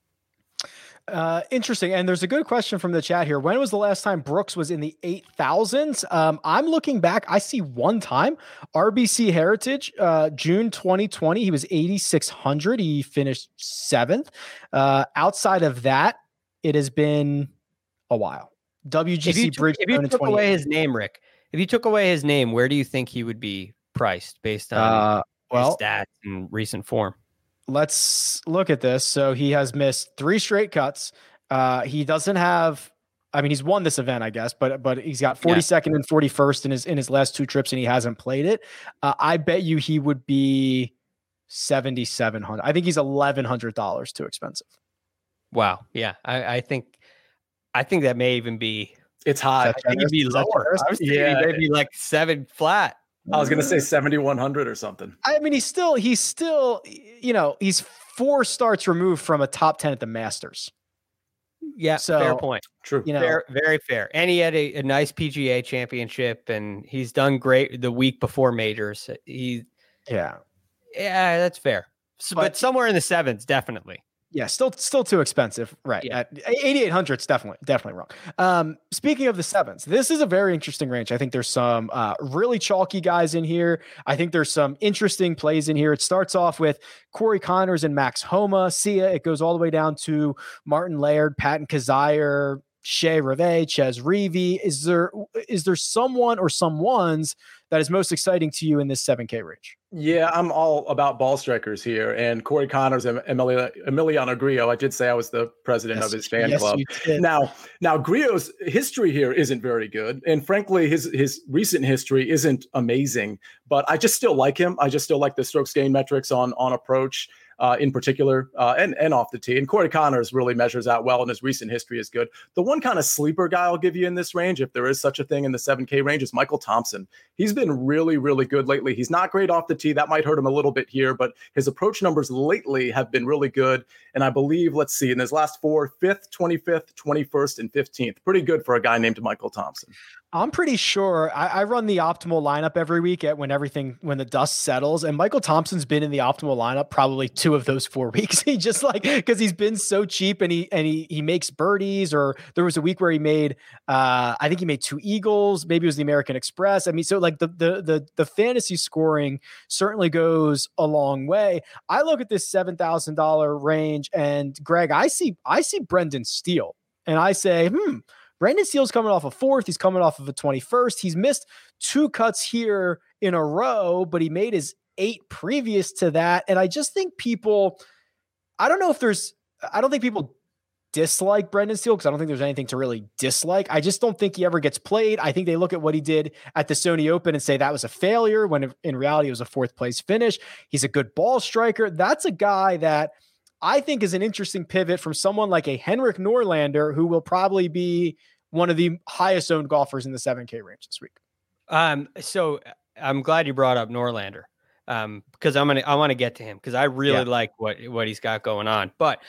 Interesting. And there's a good question from the chat here. When was the last time Brooks was in the 8,000s? I'm looking back. I see one time, RBC Heritage, June 2020. He was 8,600. He finished 7th. Outside of that, it has been a while. WGC Bridge. If you took away his name, Rick, if you took away his name, where do you think he would be priced based on his stats and recent form? Let's look at this. So he has missed 3 straight cuts. He doesn't have, I mean, he's won this event, I guess, but he's got 42nd and 41st in his last 2 trips, and he hasn't played it. I bet you he would be 7,700. I think he's $1,100 too expensive. Wow. Yeah. I think that may even be. It's high. I think it'd be lower. I was thinking maybe like 7 flat. I was going to say 7,100 or something. I mean, he's still, he's 4 starts removed from a top 10 at the Masters. Yeah. So, fair point. True. Fair, very fair. And he had a nice PGA championship, and he's done great the week before majors. Yeah, that's fair. So, but somewhere in the 7s, definitely. Yeah, still too expensive, right? Yeah. At 8,800, it's definitely wrong. Speaking of the 7s, this is a very interesting range. I think there's some really chalky guys in here. I think there's some interesting plays in here. It starts off with Corey Connors and Max Homa. Sia, it goes all the way down to Martin Laird, Patton Kizzire, Shea Reve, Ches Reavie. Is there someone or someones that is most exciting to you in this 7K range? Yeah, I'm all about ball strikers here. And Corey Connors and Emiliano Grillo, I did say I was the president of his fan club. Now Grillo's history here isn't very good. And frankly, his recent history isn't amazing, but I just still like him. I just still like the strokes gain metrics on approach. in particular, and off the tee. And Corey Connors really measures out well, and his recent history is good. The one kind of sleeper guy I'll give you in this range, if there is such a thing in the 7K range, is Michael Thompson. He's been really, really good lately. He's not great off the tee. That might hurt him a little bit here, but his approach numbers lately have been really good. And I believe, let's see, in his last four, 5th, 25th, 21st, and 15th. Pretty good for a guy named Michael Thompson. I'm pretty sure I run the optimal lineup every week when the dust settles, and Michael Thompson's been in the optimal lineup probably 2 of those 4 weeks. He just because he's been so cheap, and he makes birdies, or there was a week where he made I think he made 2 eagles, maybe it was the American Express. I mean, so like the fantasy scoring certainly goes a long way. I look at this $7,000 range, and Greg, I see Brendan Steele, and I say, Brendan Steele's coming off a 4th. He's coming off of a 21st. He's missed 2 cuts here in a row, but he made his 8 previous to that. And I just think I don't think people dislike Brendan Steele, because I don't think there's anything to really dislike. I just don't think he ever gets played. I think they look at what he did at the Sony Open and say that was a failure, when in reality it was a 4th place finish. He's a good ball striker. That's a guy that I think is an interesting pivot from someone like a Henrik Norlander, who will probably be one of the highest owned golfers in the 7K range this week. So I'm glad you brought up Norlander, because I want to get to him, because I really like what he's got going on. But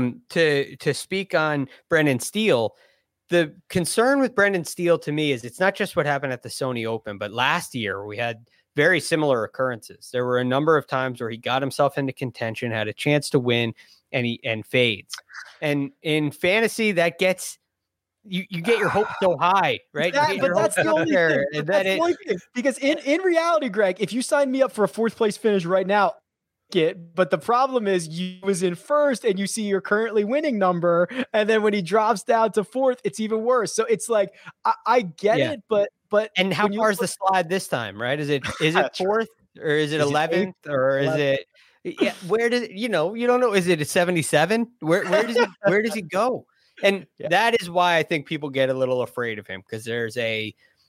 to speak on Brendan Steele, the concern with Brendan Steele to me is it's not just what happened at the Sony Open, but last year we had very similar occurrences. There were a number of times where he got himself into contention, had a chance to win, and fades. And in fantasy, that gets you get your hopes so high, right? But that's the only thing. Because in reality, Greg, if you sign me up for a 4th place finish right now, but the problem is you was in 1st and you see your currently winning number, and then when he drops down to 4th, it's even worse. So it's like I get it, but and how far is the slide this time, right? Is it 4th or is it 11th or is it? Yeah, where does you don't know? Is it a 77? Where does he go? And that is why I think people get a little afraid of him, because there's a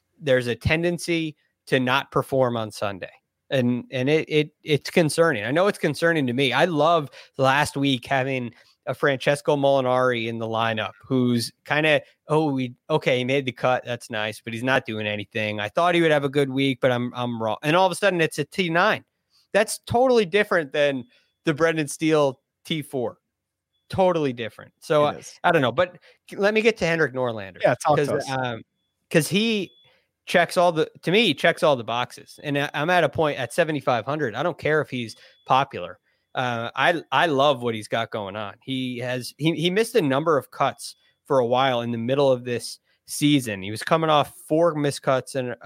tendency to not perform on Sunday. And it's concerning. I know it's concerning to me. I love last week having a Francesco Molinari in the lineup, who's kind of, he made the cut. That's nice, but he's not doing anything. I thought he would have a good week, but I'm wrong. And all of a sudden it's a T9. That's totally different than the Brendan Steele T4. Totally different. So I don't know, but let me get to Henrik Norlander. Yeah, talk to us. Because he checks all the boxes, and I'm at a point at 7,500. I don't care if he's popular. I love what he's got going on. He missed a number of cuts for a while in the middle of this season. He was coming off 4 missed cuts in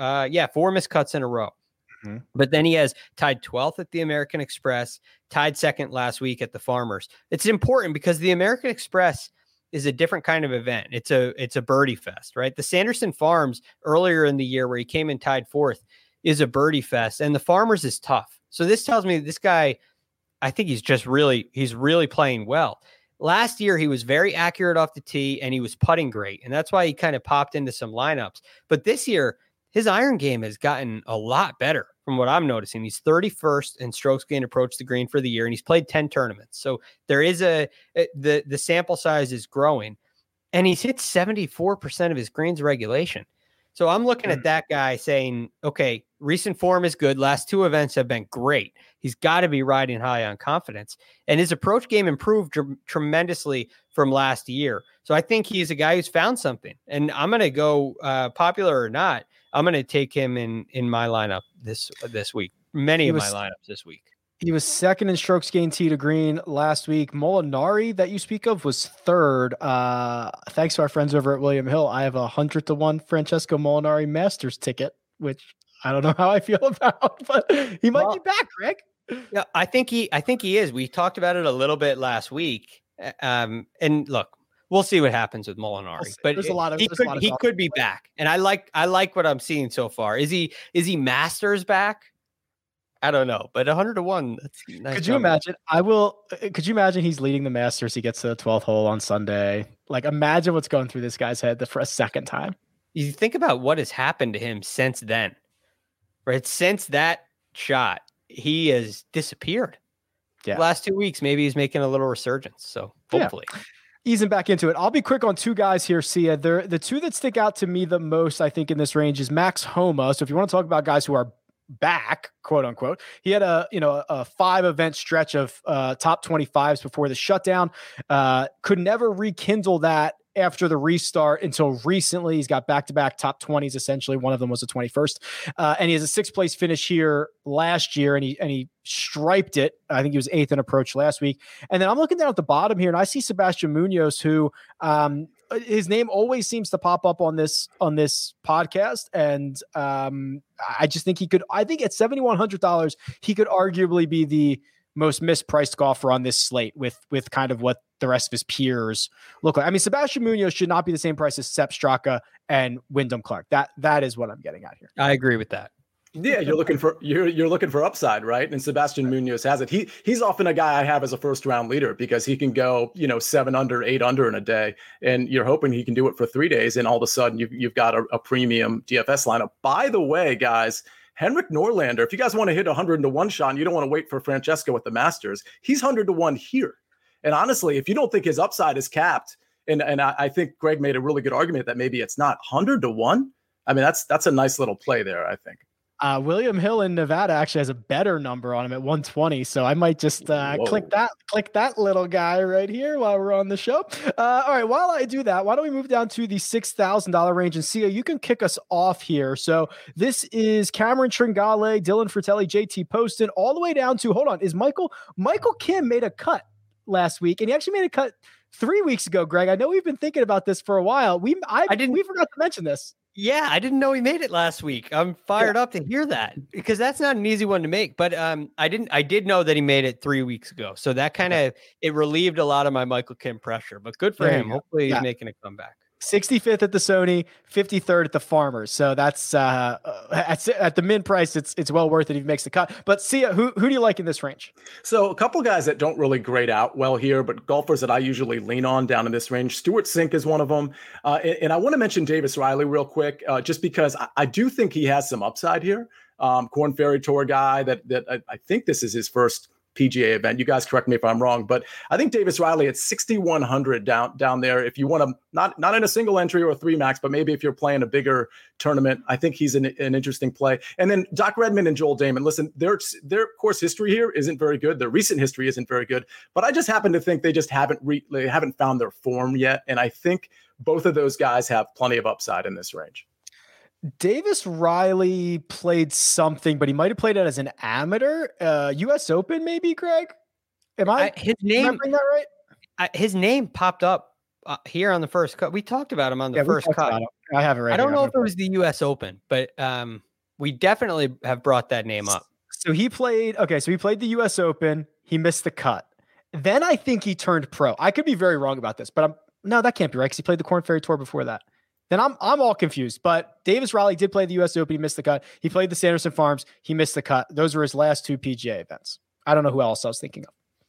a row. Mm-hmm. But then he has tied 12th at the American Express, tied 2nd last week at the Farmers. It's important because the American Express is a different kind of event. It's a birdie fest, right? The Sanderson Farms earlier in the year, where he came and tied 4th, is a birdie fest, and the Farmers is tough. So this tells me this guy, I think he's really playing well. Last year, he was very accurate off the tee, and he was putting great, and that's why he kind of popped into some lineups. But this year, his iron game has gotten a lot better from what I'm noticing. He's 31st in strokes gained approach the green for the year, and he's played 10 tournaments. So there is the sample size is growing, and he's hit 74% of his greens regulation. So I'm looking at that guy saying, okay, recent form is good. Last 2 events have been great. He's got to be riding high on confidence, and his approach game improved tremendously from last year. So I think he's a guy who's found something, and I'm going to go popular or not, I'm going to take him in my lineup this week. Many of my lineups this week. He was 2nd in strokes gained tee to green last week. Molinari, that you speak of, was 3rd. Thanks to our friends over at William Hill, I have a 100-1 Francesco Molinari Masters ticket, which I don't know how I feel about, but he might be back, Greg. Yeah, I think he is. We talked about it a little bit last week. And look, we'll see what happens with Molinari, but he could be back. And I like what I'm seeing so far. Is he Masters back? I don't know, but 100-1. That's nice. Could you imagine? Could you imagine he's leading the Masters? He gets to the 12th hole on Sunday. Like, imagine what's going through this guy's head for a second time. You think about what has happened to him since then, right? Since that shot, he has disappeared. Yeah. Last 2 weeks, maybe he's making a little resurgence. So hopefully. Yeah. Easing back into it. I'll be quick on two guys here, Sia. The two that stick out to me the most, I think, in this range is Max Homa. So if you want to talk about guys who are back, quote unquote, he had a 5-event stretch of top 25s before the shutdown. Could never rekindle that after the restart until recently. He's got back-to-back top 20s, essentially. One of them was the 21st. And he has a 6th place finish here last year, and he striped it. I think he was 8th in approach last week. And then I'm looking down at the bottom here, and I see Sebastian Munoz, who his name always seems to pop up on this podcast. And I just think I think at $7,100, he could arguably be the most mispriced golfer on this slate with kind of what the rest of his peers look like. I mean, Sebastian Munoz should not be the same price as Sepp Straka and Wyndham Clark. That is what I'm getting at here. I agree with that. Yeah, you're looking for upside, right? And Sebastian Munoz has it. He's often a guy I have as a first round leader because he can go 7 under, 8 under in a day, and you're hoping he can do it for 3 days, and all of a sudden you've got a premium DFS lineup. By the way, guys, Henrik Norlander, if you guys want to hit 100-1 shot, and you don't want to wait for Francesco at the Masters, he's 100-1 here. And honestly, if you don't think his upside is capped, and I think Greg made a really good argument that maybe it's not 100-1. I mean, that's a nice little play there, I think. William Hill in Nevada actually has a better number on him at 120. So I might just click that little guy right here while we're on the show. All right. While I do that, why don't we move down to the $6,000 range, and Sia, you can kick us off here. So this is Cameron Tringale, Dylan Fratelli, JT Poston, all the way down to, hold on, is Michael Kim made a cut last week, and he actually made a cut 3 weeks ago, Greg. I know we've been thinking about this for a while. We forgot to mention this. Yeah, I didn't know he made it last week. I'm fired up to hear that because that's not an easy one to make. But I did know that he made it 3 weeks ago. So that kind of it relieved a lot of my Michael Kim pressure. But good for him. Hopefully he's making a comeback. 65th at the Sony, 53rd at the Farmers. So that's at the min price. It's well worth it if he makes the cut. But Sia, who do you like in this range? So a couple guys that don't really grade out well here, but golfers that I usually lean on down in this range. Stuart Sink is one of them. And I want to mention Davis Riley real quick, just because I do think he has some upside here. Korn Ferry Tour guy that I think this is his first PGA event. You guys correct me if I'm wrong, but I think Davis Riley at 6,100 down there. If you want to not in a single entry or a 3 max, but maybe if you're playing a bigger tournament, I think he's an interesting play. And then Doc Redman and Joel Damon. Listen, their course history here isn't very good. Their recent history isn't very good, but I just happen to think they just haven't found their form yet. And I think both of those guys have plenty of upside in this range. Davis Riley played something, but he might have played it as an amateur. U.S. Open, maybe, Greg? Am I remembering that right? His name popped up here on the first cut. We talked about him on the first cut. I have it right. I don't know if it was the U.S. Open, but we definitely have brought that name up. So he played the U.S. Open. He missed the cut. Then I think he turned pro. I could be very wrong about this, but no, that can't be right because he played the Korn Ferry Tour before that. Then I'm all confused. But Davis Riley did play the U.S. Open. He missed the cut. He played the Sanderson Farms. He missed the cut. Those were his last 2 PGA events. I don't know who else I was thinking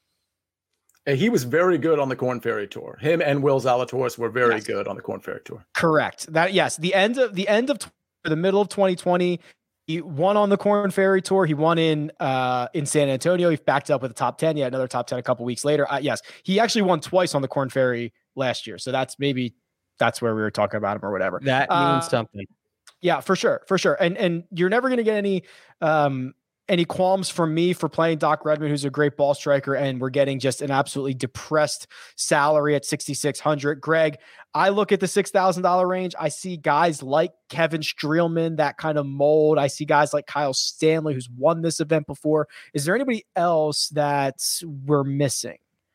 of. He was very good on the Korn Ferry Tour. Him and Will Zalatoris were very good on the Korn Ferry Tour. Correct. The end of the middle of 2020. He won on the Korn Ferry Tour. He won in San Antonio. He backed up with a top 10. He had another top 10 a couple weeks later. Yes, he actually won twice on the Korn Ferry last year. So that's where we were talking about him or whatever. That means something. Yeah, for sure. And you're never going to get any qualms from me for playing Doc Redman, who's a great ball striker, and we're getting just an absolutely depressed salary at $6,600. Greg, I look at the $6,000 range. I see guys like Kevin Streelman, that kind of mold. I see guys like Kyle Stanley, who's won this event before. Is there anybody else that we're missing?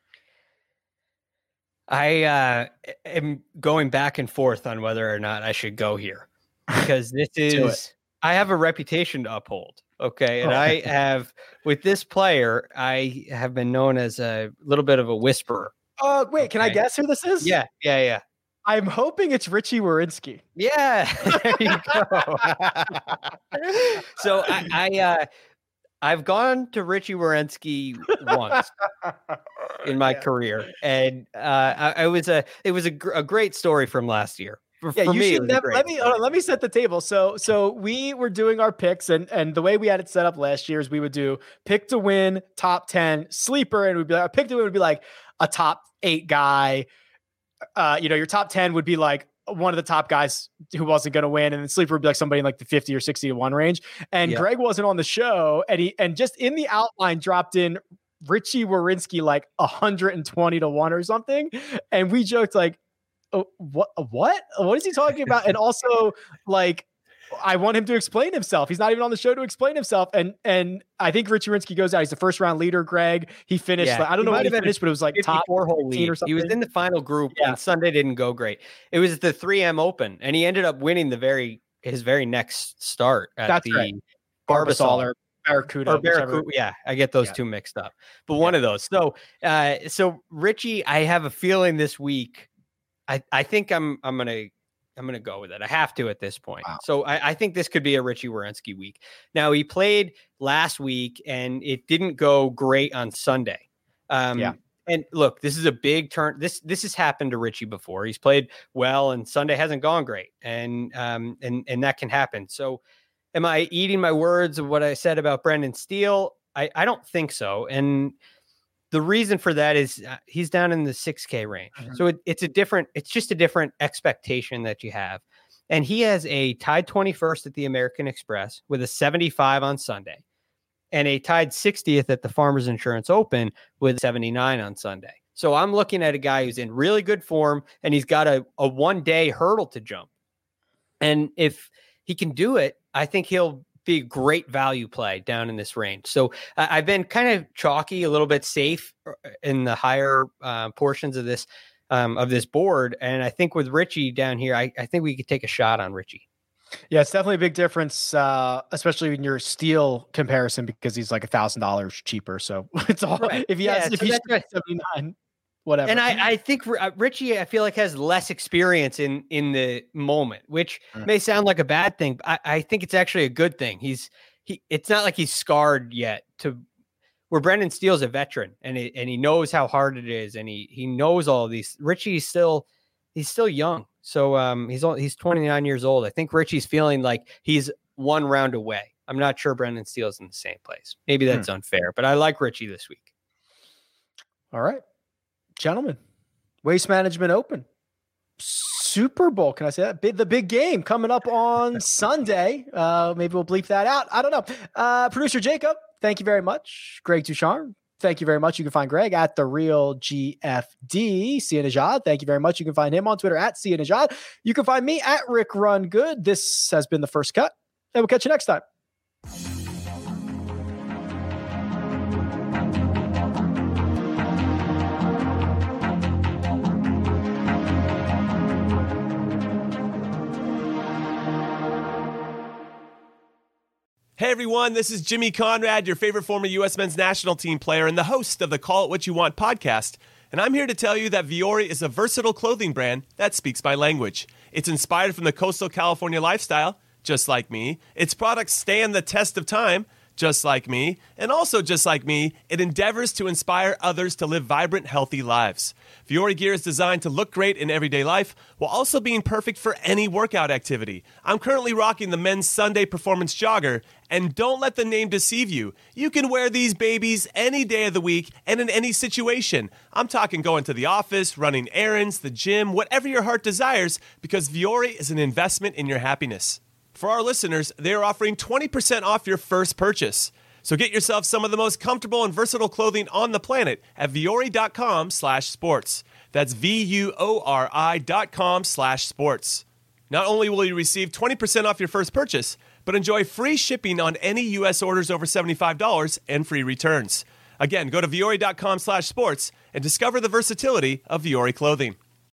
I am going back and forth on whether or not I should go here because this is, I have a reputation to uphold. Okay. And I have, with this player, I have been known as a little bit of a whisperer. Wait, can I guess who this is? Yeah. I'm hoping it's Richie Werenski. Yeah. There you go. So I've gone to Richie Werenski once in my career, and it was a great story from last year. For you me, should never. Let me set the table. So we were doing our picks, and the way we had it set up last year is we would do pick to win, top 10, sleeper, and we'd be like, pick to win would be like a top 8 guy. Your top 10 would be like one of the top guys who wasn't going to win, and then sleeper would be like somebody in like the 50 or 60 to 1 range. And Greg wasn't on the show, and just in the outline dropped in Richie Werenski like 120 to 1 or something, and we joked like, oh, what is he talking about? And also, like, I want him to explain himself. He's not even on the show to explain himself. And I think Richie Werenski goes out. He's the first round leader. Greg, he finished. I don't know what he finished, but it was like top 4 lead or something. He was in the final group, and Sunday didn't go great. It was the 3M Open, and he ended up winning his very next start at Barbasol or Barracuda. Yeah, I get those two mixed up, but one of those. So Richie, I have a feeling this week. I think I'm gonna go with it. I have to at this point. Wow. So I think this could be a Richie Werenski week. Now, he played last week and it didn't go great on Sunday. And look, this is a big turn. This has happened to Richie before. He's played well and Sunday hasn't gone great. And that can happen. So am I eating my words of what I said about Brendan Steele? I don't think so. And the reason for that is he's down in the 6K range. Mm-hmm. So it's just a different expectation that you have. And he has a tied 21st at the American Express with a 75 on Sunday and a tied 60th at the Farmers Insurance Open with 79 on Sunday. So I'm looking at a guy who's in really good form and he's got a 1-day hurdle to jump. And if he can do it, I think he'll be a great value play down in this range. So I've been kind of chalky, a little bit safe in the higher portions of this board. And I think with Richie down here, I think we could take a shot on Richie. Yeah, it's definitely a big difference, especially in your Steele comparison, because he's like $1,000 cheaper. So it's all if he has 79. Whatever. And I think Richie, I feel like has less experience in the moment, which may sound like a bad thing, but I think it's actually a good thing. It's not like he's scarred yet where Brendan Steele's a veteran and he knows how hard it is. And he knows all of these. Richie's still young. So he's 29 years old. I think Richie's feeling like he's 1 round away. I'm not sure Brendan Steele's in the same place. Maybe that's unfair, but I like Richie this week. All right. Gentlemen, Waste Management Open, Super Bowl. Can I say that? The big game coming up on Sunday. Maybe we'll bleep that out. I don't know. Producer Jacob, thank you very much. Greg Ducharme, thank you very much. You can find Greg at The Real GFD. Sia Nejad, thank you very much. You can find him on Twitter at Sia Nejad. You can find me at Rick Run Good. This has been The First Cut, and we'll catch you next time. Hey everyone, this is Jimmy Conrad, your favorite former U.S. men's national team player and the host of the Call It What You Want podcast. And I'm here to tell you that Vuori is a versatile clothing brand that speaks my language. It's inspired from the coastal California lifestyle, just like me. Its products stand the test of time, just like me. And also just like me, it endeavors to inspire others to live vibrant, healthy lives. Vuori gear is designed to look great in everyday life while also being perfect for any workout activity. I'm currently rocking the men's Sunday Performance Jogger, and don't let the name deceive you. You can wear these babies any day of the week and in any situation. I'm talking going to the office, running errands, the gym, whatever your heart desires, because Vuori is an investment in your happiness. For our listeners, they are offering 20% off your first purchase. So get yourself some of the most comfortable and versatile clothing on the planet at vuori.com/sports. That's VUORI.com/sports. Not only will you receive 20% off your first purchase, but enjoy free shipping on any U.S. orders over $75 and free returns. Again, go to vuori.com/sports and discover the versatility of Vuori clothing.